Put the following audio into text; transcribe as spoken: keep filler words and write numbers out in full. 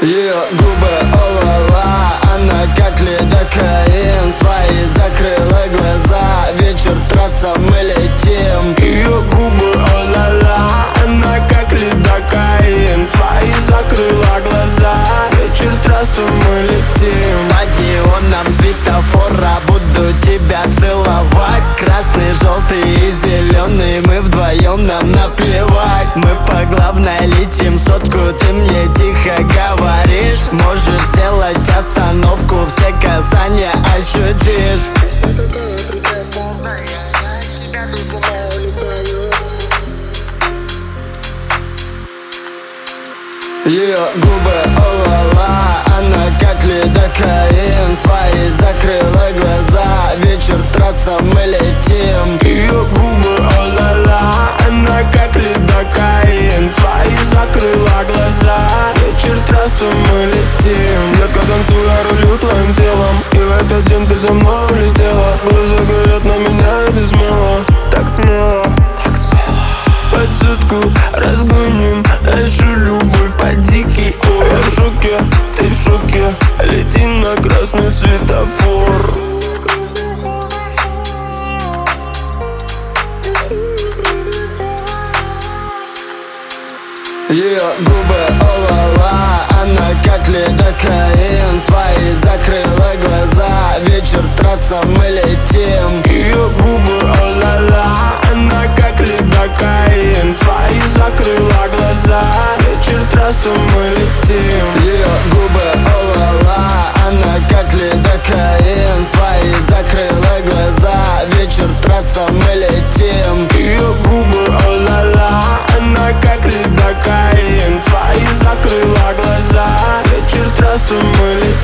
Ее губы о-ла-ла, она как лидокаин. Свои закрыла глаза, вечер, трасса, мы летим. Ее губы о-ла-ла, она как лидокаин. Свои закрыла глаза, вечер, трасса, мы летим. Под неоном светофора буду тебя целовать. Красный, желтый и зеленый, мы вдвоем, нам наплевать. Мы по главной летим сотку, ты мне тихо говоришь. Можешь сделать остановку, все касания ощутишь. Ее губы о-ла-ла, она как лидокаин. Свои закрыла глаза, вечер, трасса, мы летим. Ее губы о-ла-ла, она как лидокаин. Свои закрыла глаза, вечер, трасса, мы летим. Детка, танцуй, я рулю твоим телом, и в этот день ты за мной улетела. Глаза горят на меня, и ты смело, так смело, так смело. Под сутку разгоним нашу любовь по-дикий. Ой, я в шоке, ты в шоке, летим на красный светофор. Ее губы о-ла-ла, она как лидокаин. Свои закрыла глаза, вечер, трасса, мы летим. Ее губы о-ла-ла, она как лидокаин. Свои закрыла глаза, вечер, трасса, мы летим. Ее губы о-ла-ла, она как лидокаин. Свои закрыла глаза, вечер, трасса, мы летим. Ее губы о-ла-ла, она как лидокаин. Свои закрыла глаза, вечер, трасса, мы летим.